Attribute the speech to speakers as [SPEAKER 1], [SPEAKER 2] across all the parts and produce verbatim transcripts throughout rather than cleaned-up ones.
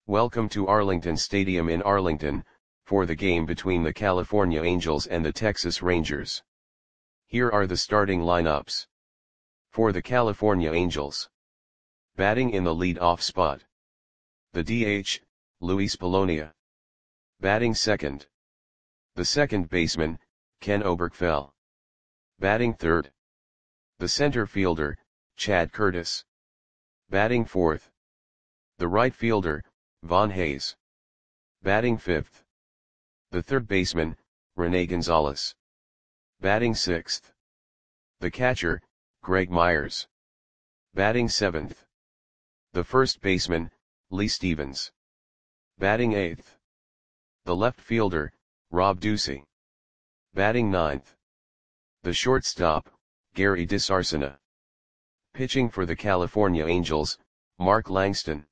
[SPEAKER 1] Welcome to Arlington Stadium in Arlington, for the game between the California Angels and the Texas Rangers. Here are the starting lineups. For the California Angels. Batting in the lead-off spot. The D H, Luis Polonia. Batting second. The second baseman, Ken Oberkfell. Batting third. The center fielder, Chad Curtis. Batting fourth. The right fielder, Von Hayes. Batting fifth. The third baseman, Rene Gonzalez. Batting sixth. The catcher, Greg Myers. Batting seventh. The first baseman, Lee Stevens. Batting eighth. The left fielder, Rob Ducey. Batting ninth. The shortstop, Gary DeSarcina. Pitching for the California Angels, Mark Langston.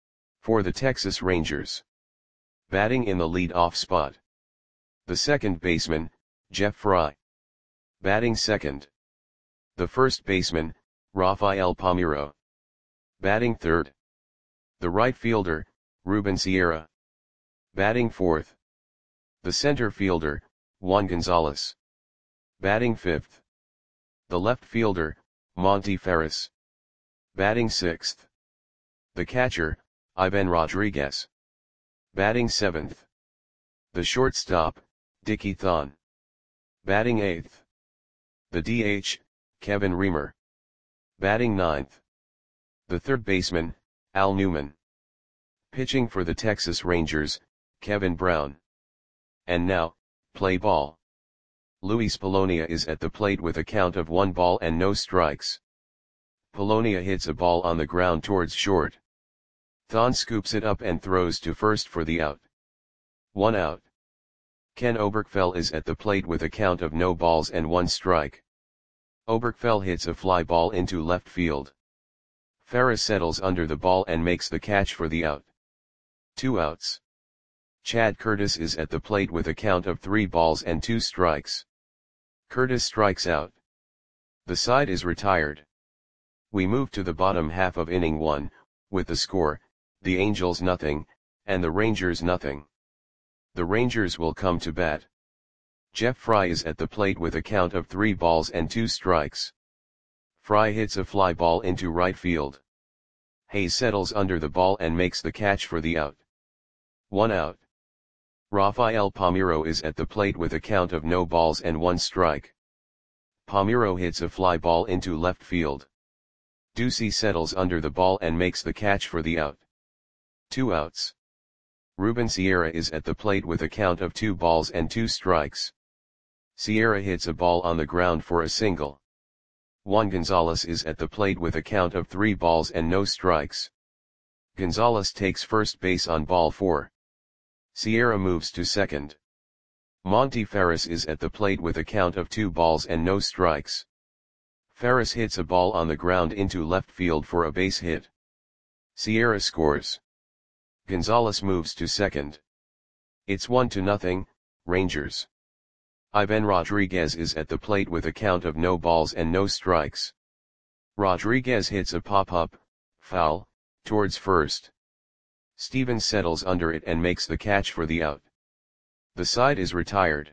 [SPEAKER 1] For the Texas Rangers. Batting in the lead-off spot. The second baseman, Jeff Fry. Batting second. The first baseman, Rafael Palmeiro. Batting third. The right fielder, Ruben Sierra. Batting fourth. The center fielder, Juan Gonzalez. Batting fifth. The left fielder, Monty Ferris. Batting sixth. The catcher, Ivan Rodriguez. Batting seventh. The shortstop, Dickie Thon. Batting eighth. The D H, Kevin Reamer. Batting ninth. The third baseman, Al Newman. Pitching for the Texas Rangers, Kevin Brown. And now, play ball. Luis Polonia is at the plate with a count of one ball and no strikes. Polonia hits a ball on the ground towards short. Thon scoops it up and throws to first for the out. One out. Ken Oberkfell is at the plate with a count of no balls and one strike. Oberkfell hits a fly ball into left field. Ferris settles under the ball and makes the catch for the out. Two outs. Chad Curtis is at the plate with a count of three balls and two strikes. Curtis strikes out. The side is retired. We move to the bottom half of inning one, with the score, the Angels nothing, and the Rangers nothing. The Rangers will come to bat. Jeff Fry is at the plate with a count of three balls and two strikes. Fry hits a fly ball into right field. Hayes settles under the ball and makes the catch for the out. One out. Rafael Palmeiro is at the plate with a count of no balls and one strike. Palmeiro hits a fly ball into left field. Ducey settles under the ball and makes the catch for the out. Two outs. Ruben Sierra is at the plate with a count of two balls and two strikes. Sierra hits a ball on the ground for a single. Juan Gonzalez is at the plate with a count of three balls and no strikes. Gonzalez takes first base on ball four. Sierra moves to second. Monty Ferris is at the plate with a count of two balls and no strikes. Ferris hits a ball on the ground into left field for a base hit. Sierra scores. Gonzalez moves to second. It's one to nothing, Rangers. Ivan Rodriguez is at the plate with a count of no balls and no strikes. Rodriguez hits a pop-up, foul, towards first. Stevens settles under it and makes the catch for the out. The side is retired.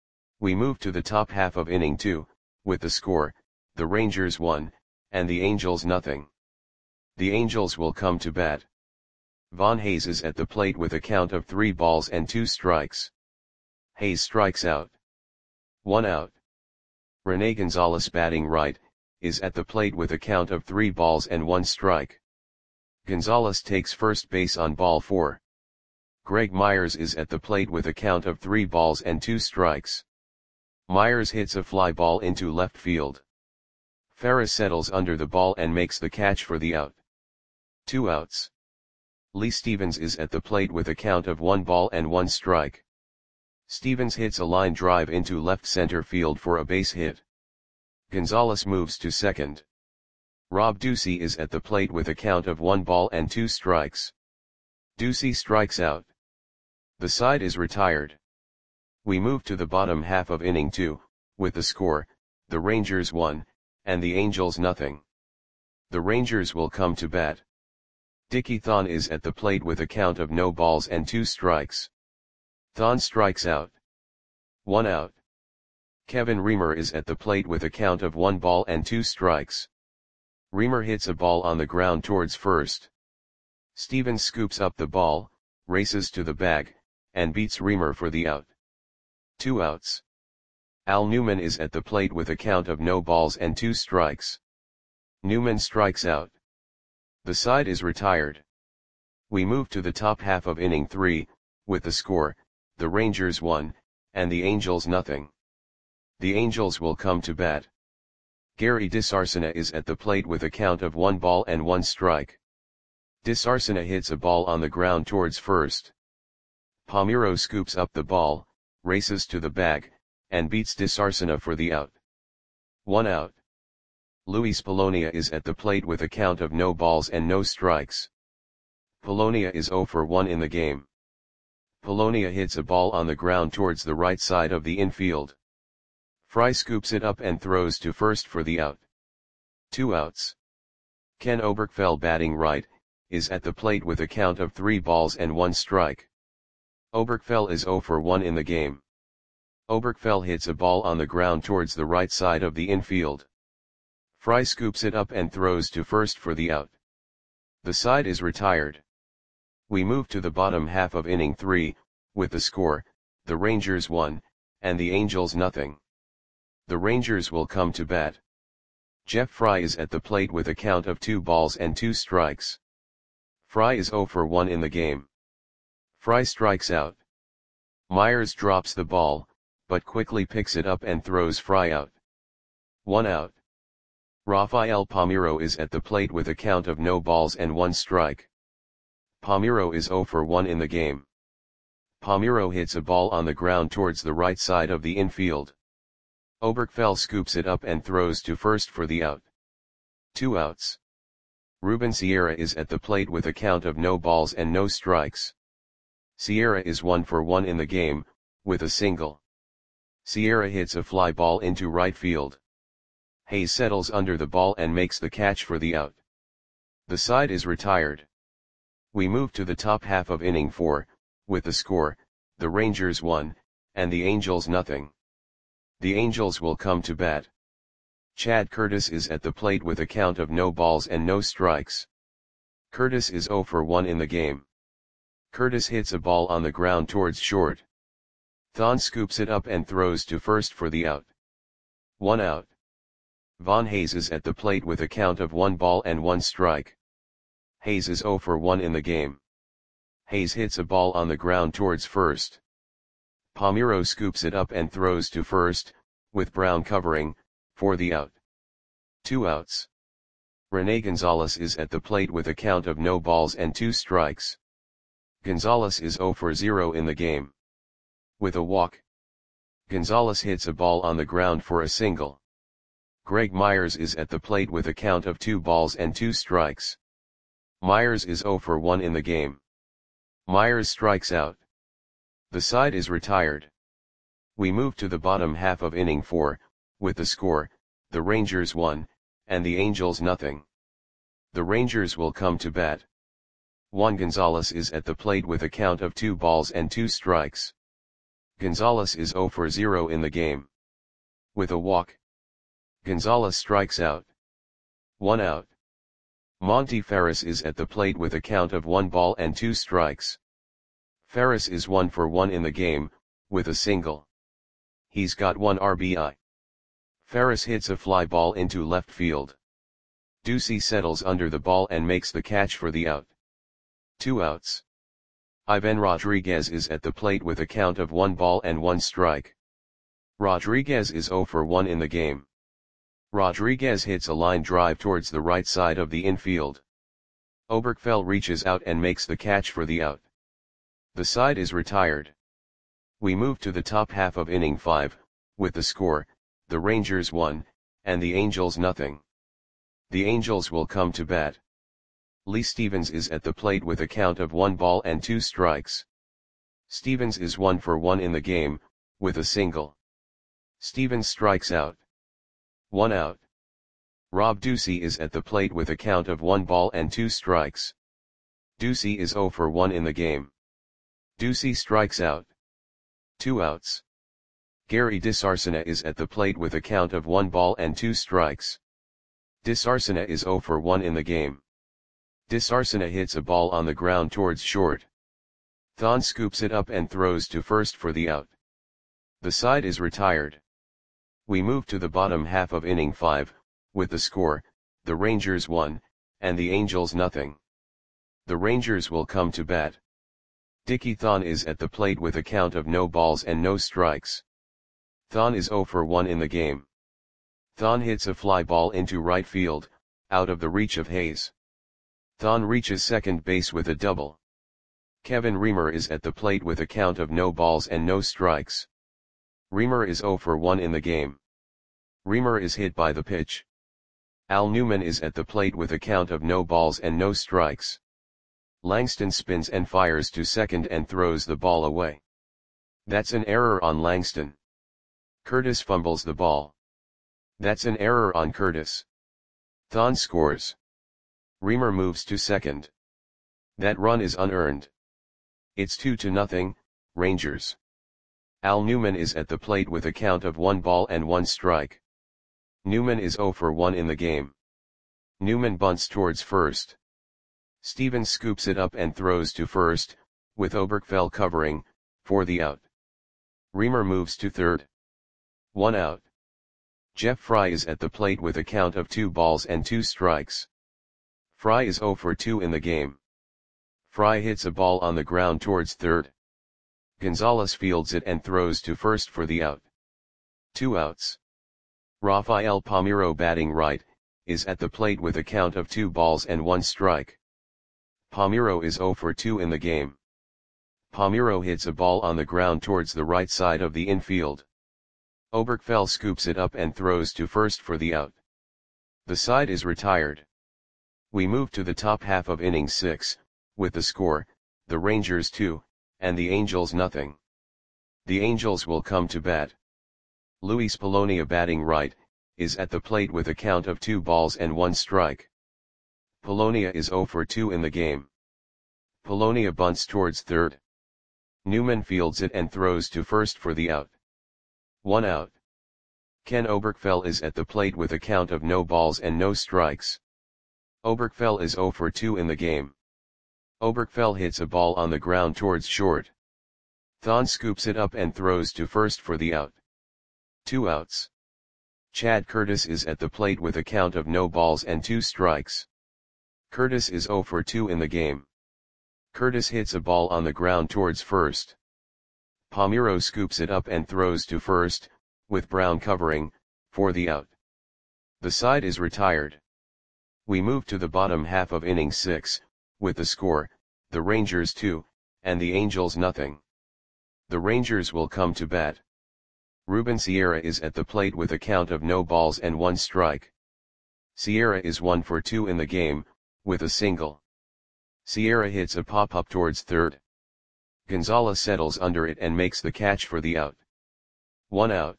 [SPEAKER 1] We move to the top half of inning two, with the score, the Rangers one, and the Angels nothing. The Angels will come to bat. Von Hayes is at the plate with a count of three balls and two strikes. Hayes strikes out. One out. Rene Gonzalez, batting right, is at the plate with a count of three balls and one strike. Gonzalez takes first base on ball four. Greg Myers is at the plate with a count of three balls and two strikes. Myers hits a fly ball into left field. Ferris settles under the ball and makes the catch for the out. Two outs. Lee Stevens is at the plate with a count of one ball and one strike. Stevens hits a line drive into left center field for a base hit. Gonzalez moves to second. Rob Ducey is at the plate with a count of one ball and two strikes. Ducey strikes out. The side is retired. We move to the bottom half of inning two, with the score, the Rangers one, and the Angels nothing. The Rangers will come to bat. Dickie Thon is at the plate with a count of no balls and two strikes. Thon strikes out. One out. Kevin Reamer is at the plate with a count of one ball and two strikes. Reamer hits a ball on the ground towards first. Stevens scoops up the ball, races to the bag, and beats Reamer for the out. Two outs. Al Newman is at the plate with a count of no balls and two strikes. Newman strikes out. The side is retired. We move to the top half of inning three, with the score, the Rangers one, and the Angels nothing. The Angels will come to bat. Gary DeSarcina is at the plate with a count of one ball and one strike. DeSarcina hits a ball on the ground towards first. Palmeiro scoops up the ball, races to the bag, and beats DeSarcina for the out. One out. Luis Polonia is at the plate with a count of no balls and no strikes. Polonia is zero for one in the game. Polonia hits a ball on the ground towards the right side of the infield. Fry scoops it up and throws to first for the out. Two outs. Ken Oberkfell, batting right, is at the plate with a count of three balls and one strike. Oberkfell is zero for one in the game. Oberkfell hits a ball on the ground towards the right side of the infield. Fry scoops it up and throws to first for the out. The side is retired. We move to the bottom half of inning three, with the score, the Rangers one, and the Angels nothing. The Rangers will come to bat. Jeff Fry is at the plate with a count of two balls and two strikes. Fry is zero for one in the game. Fry strikes out. Myers drops the ball, but quickly picks it up and throws Fry out. One out. Rafael Palmeiro is at the plate with a count of no balls and one strike. Palmeiro is zero for one in the game. Palmeiro hits a ball on the ground towards the right side of the infield. Oberkfell scoops it up and throws to first for the out. Two outs. Ruben Sierra is at the plate with a count of no balls and no strikes. Sierra is one for one in the game, with a single. Sierra hits a fly ball into right field. Hayes settles under the ball and makes the catch for the out. The side is retired. We move to the top half of inning four, with the score, the Rangers one, and the Angels nothing. The Angels will come to bat. Chad Curtis is at the plate with a count of no balls and no strikes. Curtis is zero for one in the game. Curtis hits a ball on the ground towards short. Thon scoops it up and throws to first for the out. One out. Von Hayes is at the plate with a count of one ball and one strike. Hayes is zero for one in the game. Hayes hits a ball on the ground towards first. Palmeiro scoops it up and throws to first, with Brown covering, for the out. Two outs. Rene Gonzalez is at the plate with a count of no balls and two strikes. Gonzalez is zero for zero in the game. With a walk. Gonzalez hits a ball on the ground for a single. Greg Myers is at the plate with a count of two balls and two strikes. Myers is zero for one in the game. Myers strikes out. The side is retired. We move to the bottom half of inning four, with the score, the Rangers one, and the Angels nothing. The Rangers will come to bat. Juan Gonzalez is at the plate with a count of two balls and two strikes. Gonzalez is zero for zero in the game. With a walk. Gonzalez strikes out. One out. Monty Ferris is at the plate with a count of one ball and two strikes. Ferris is one for one in the game, with a single. He's got one R B I. Ferris hits a fly ball into left field. Ducey settles under the ball and makes the catch for the out. Two outs. Ivan Rodriguez is at the plate with a count of one ball and one strike. Rodriguez is zero for one in the game. Rodriguez hits a line drive towards the right side of the infield. Oberkfell reaches out and makes the catch for the out. The side is retired. We move to the top half of inning five, with the score, the Rangers one, and the Angels nothing. The Angels will come to bat. Lee Stevens is at the plate with a count of one ball and two strikes. Stevens is one for one in the game, with a single. Stevens strikes out. One out. Rob Ducey is at the plate with a count of one ball and two strikes. Ducey is zero for one in the game. Ducey strikes out. Two outs. Gary DeSarcina is at the plate with a count of one ball and two strikes. DeSarcina is zero for one in the game. DeSarcina hits a ball on the ground towards short. Thon scoops it up and throws to first for the out. The side is retired. We move to the bottom half of inning five, with the score, the Rangers one, and the Angels nothing. The Rangers will come to bat. Dickie Thon is at the plate with a count of no balls and no strikes. Thon is zero for one in the game. Thon hits a fly ball into right field, out of the reach of Hayes. Thon reaches second base with a double. Kevin Reamer is at the plate with a count of no balls and no strikes. Reamer is zero for one in the game. Reamer is hit by the pitch. Al Newman is at the plate with a count of no balls and no strikes. Langston spins and fires to second and throws the ball away. That's an error on Langston. Curtis fumbles the ball. That's an error on Curtis. Thon scores. Reamer moves to second. That run is unearned. It's two to nothing, Rangers. Al Newman is at the plate with a count of one ball and one strike. Newman is zero for one in the game. Newman bunts towards first. Stevens scoops it up and throws to first, with Oberkfell covering, for the out. Reamer moves to third. One out. Jeff Fry is at the plate with a count of two balls and two strikes. Fry is zero for two in the game. Fry hits a ball on the ground towards third. Gonzalez fields it and throws to first for the out. Two outs. Rafael Palmeiro, batting right, is at the plate with a count of two balls and one strike. Palmeiro is zero for two in the game. Palmeiro hits a ball on the ground towards the right side of the infield. Oberkfell scoops it up and throws to first for the out. The side is retired. We move to the top half of inning six, with the score, the Rangers two, and the Angels nothing. The Angels will come to bat. Luis Polonia, batting right, is at the plate with a count of two balls and one strike. Polonia is zero for two in the game. Polonia bunts towards third. Newman fields it and throws to first for the out. One out. Ken Oberkfell is at the plate with a count of no balls and no strikes. Oberkfell is zero for two in the game. Oberkfell hits a ball on the ground towards short. Thon scoops it up and throws to first for the out. Two outs. Chad Curtis is at the plate with a count of no balls and two strikes. Curtis is zero for two in the game. Curtis hits a ball on the ground towards first. Palmeiro scoops it up and throws to first, with Brown covering, for the out. The side is retired. We move to the bottom half of inning six, with the score, the Rangers two, and the Angels nothing. The Rangers will come to bat. Ruben Sierra is at the plate with a count of no balls and one strike. Sierra is one for two in the game, with a single. Sierra hits a pop-up towards third. Gonzalez settles under it and makes the catch for the out. One out.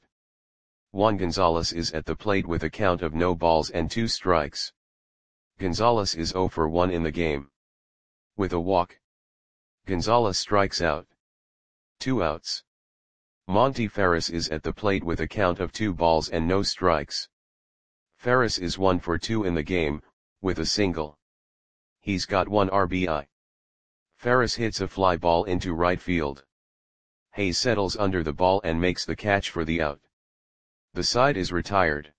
[SPEAKER 1] Juan Gonzalez is at the plate with a count of no balls and two strikes. Gonzalez is zero for one in the game. With a walk. Gonzalez strikes out. Two outs. Monty Ferris is at the plate with a count of two balls and no strikes. Ferris is one for two in the game, with a single. He's got one R B I. Ferris hits a fly ball into right field. Hayes settles under the ball and makes the catch for the out. The side is retired.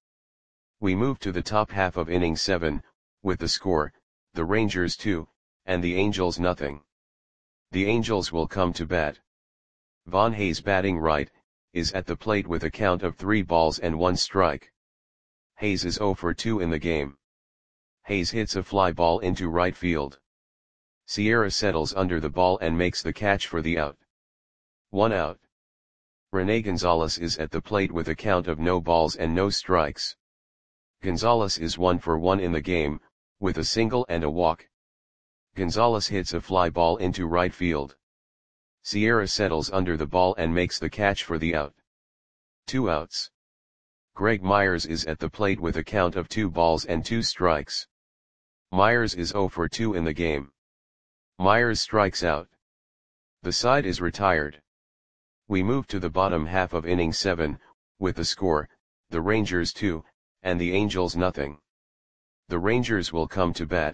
[SPEAKER 1] We move to the top half of inning seven, with the score, the Rangers two, and the Angels nothing. The Angels will come to bat. Von Hayes, batting right, is at the plate with a count of three balls and one strike. Hayes is zero for two in the game. Hayes hits a fly ball into right field. Sierra settles under the ball and makes the catch for the out. One out. Rene Gonzalez is at the plate with a count of no balls and no strikes. Gonzalez is one for one in the game, with a single and a walk. Gonzalez hits a fly ball into right field. Sierra settles under the ball and makes the catch for the out. Two outs. Greg Myers is at the plate with a count of two balls and two strikes. Myers is zero for two in the game. Myers strikes out. The side is retired. We move to the bottom half of inning seven, with the score, the Rangers two, and the Angels nothing. The Rangers will come to bat.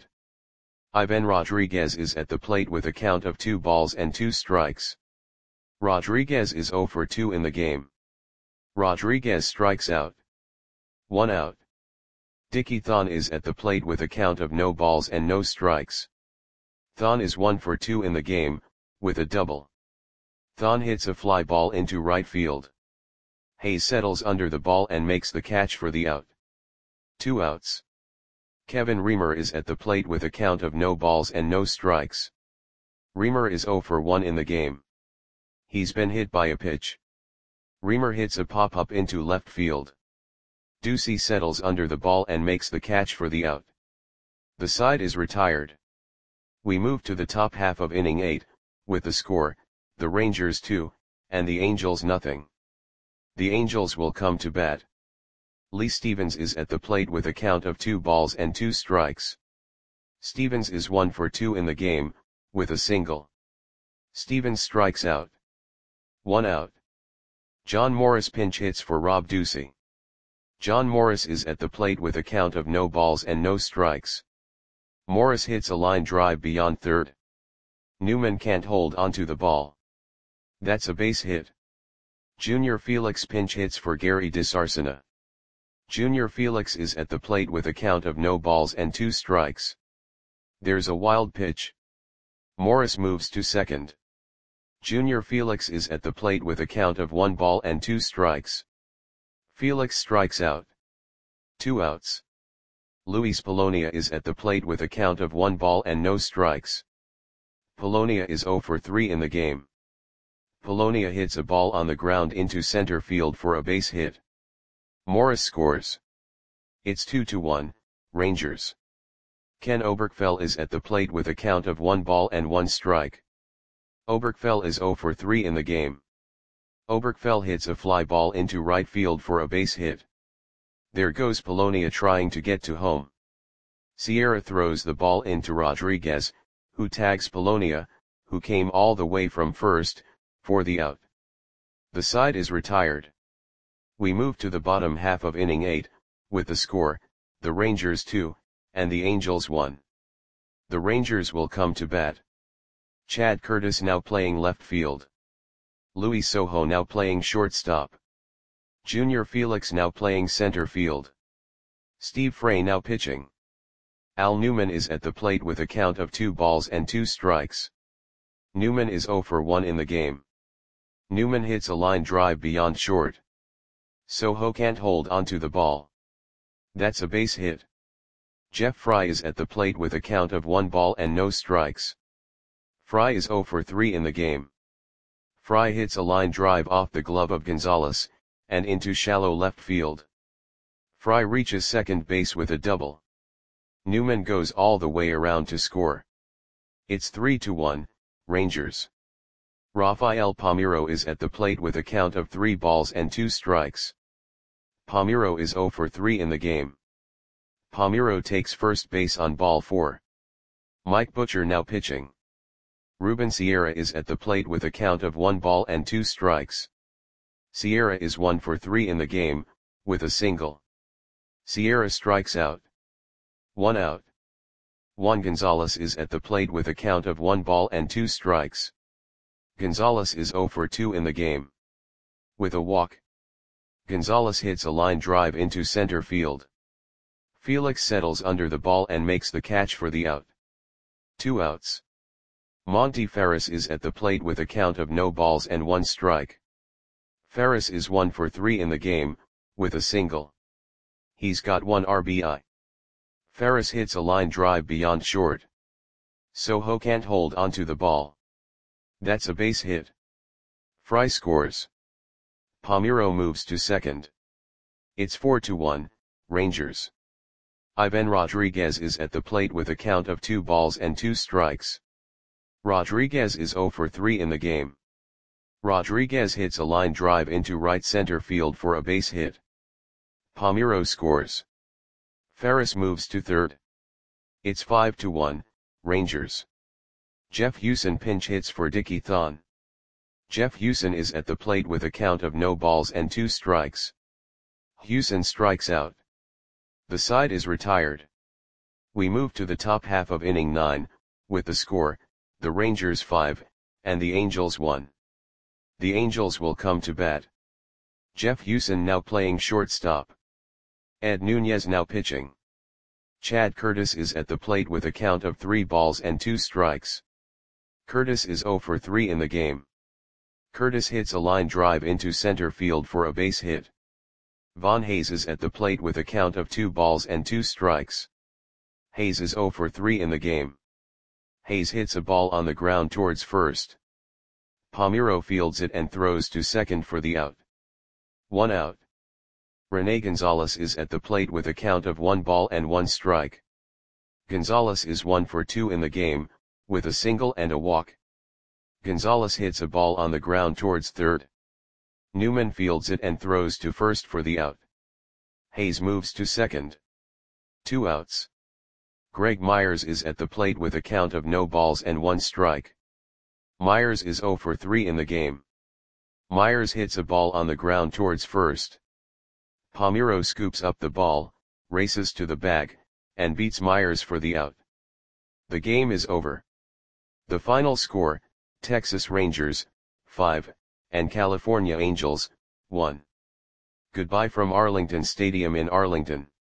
[SPEAKER 1] Ivan Rodriguez is at the plate with a count of two balls and two strikes. Rodriguez is zero for two in the game. Rodriguez strikes out. One out. Dickie Thon is at the plate with a count of no balls and no strikes. Thon is one for two in the game, with a double. Thon hits a fly ball into right field. Hayes settles under the ball and makes the catch for the out. Two outs. Kevin Reamer is at the plate with a count of no balls and no strikes. Reamer is zero for one in the game. He's been hit by a pitch. Reamer hits a pop-up into left field. Ducey settles under the ball and makes the catch for the out. The side is retired. We move to the top half of inning eight, with the score, the Rangers two, and the Angels nothing. The Angels will come to bat. Lee Stevens is at the plate with a count of two balls and two strikes. Stevens is one for two in the game, with a single. Stevens strikes out. One out. John Morris pinch hits for Rob Ducey. John Morris is at the plate with a count of no balls and no strikes. Morris hits a line drive beyond third. Newman can't hold onto the ball. That's a base hit. Junior Felix pinch hits for Gary DeSarcina. Junior Felix is at the plate with a count of no balls and two strikes. There's a wild pitch. Morris moves to second. Junior Felix is at the plate with a count of one ball and two strikes. Felix strikes out. Two outs. Luis Polonia is at the plate with a count of one ball and no strikes. Polonia is zero for three in the game. Polonia hits a ball on the ground into center field for a base hit. Morris scores. It's two to one, Rangers. Ken Oberkfell is at the plate with a count of one ball and one strike. Oberkfell is zero for three in the game. Oberkfell hits a fly ball into right field for a base hit. There goes Polonia trying to get to home. Sierra throws the ball into Rodriguez, who tags Polonia, who came all the way from first, for the out. The side is retired. We move to the bottom half of inning eight, with the score, the Rangers two, and the Angels one. The Rangers will come to bat. Chad Curtis now playing left field. Louis Soho now playing shortstop. Junior Felix now playing center field. Steve Frey now pitching. Al Newman is at the plate with a count of two balls and two strikes. Newman is zero for one in the game. Newman hits a line drive beyond short. Soho can't hold onto the ball. That's a base hit. Jeff Fry is at the plate with a count of one ball and no strikes. Fry is zero for three in the game. Fry hits a line drive off the glove of Gonzalez, and into shallow left field. Fry reaches second base with a double. Newman goes all the way around to score. It's three to one, Rangers. Rafael Palmeiro is at the plate with a count of three balls and two strikes. Palmeiro is zero for three in the game. Palmeiro takes first base on ball four. Mike Butcher now pitching. Ruben Sierra is at the plate with a count of one ball and two strikes. Sierra is one for three in the game, with a single. Sierra strikes out. One out. Juan Gonzalez is at the plate with a count of one ball and two strikes. Gonzalez is zero for two in the game. With a walk. Gonzalez hits a line drive into center field. Felix settles under the ball and makes the catch for the out. Two outs. Monty Ferris is at the plate with a count of no balls and one strike. Ferris is one for three in the game, with a single. He's got one R B I. Ferris hits a line drive beyond short. Soho can't hold onto the ball. That's a base hit. Fry scores. Palmeiro moves to second. It's four to one, Rangers. Ivan Rodriguez is at the plate with a count of two balls and two strikes. Rodriguez is zero for three in the game. Rodriguez hits a line drive into right center field for a base hit. Palmeiro scores. Ferris moves to third. It's five to one, Rangers. Jeff Huson pinch hits for Dickie Thon. Jeff Huson is at the plate with a count of no balls and two strikes. Huson strikes out. The side is retired. We move to the top half of inning nine, with the score, the Rangers five, and the Angels one. The Angels will come to bat. Jeff Huson now playing shortstop. Ed Nunez now pitching. Chad Curtis is at the plate with a count of three balls and two strikes. Curtis is zero for three in the game. Curtis hits a line drive into center field for a base hit. Von Hayes is at the plate with a count of two balls and two strikes. Hayes is zero for three in the game. Hayes hits a ball on the ground towards first. Palmeiro fields it and throws to second for the out. One out. Rene Gonzalez is at the plate with a count of one ball and one strike. Gonzalez is one for two in the game, with a single and a walk. Gonzalez hits a ball on the ground towards third. Newman fields it and throws to first for the out. Hayes moves to second. Two outs. Greg Myers is at the plate with a count of no balls and one strike. Myers is zero for three in the game. Myers hits a ball on the ground towards first. Palmeiro scoops up the ball, races to the bag, and beats Myers for the out. The game is over. The final score, Texas Rangers, five, and California Angels, one. Goodbye from Arlington Stadium in Arlington.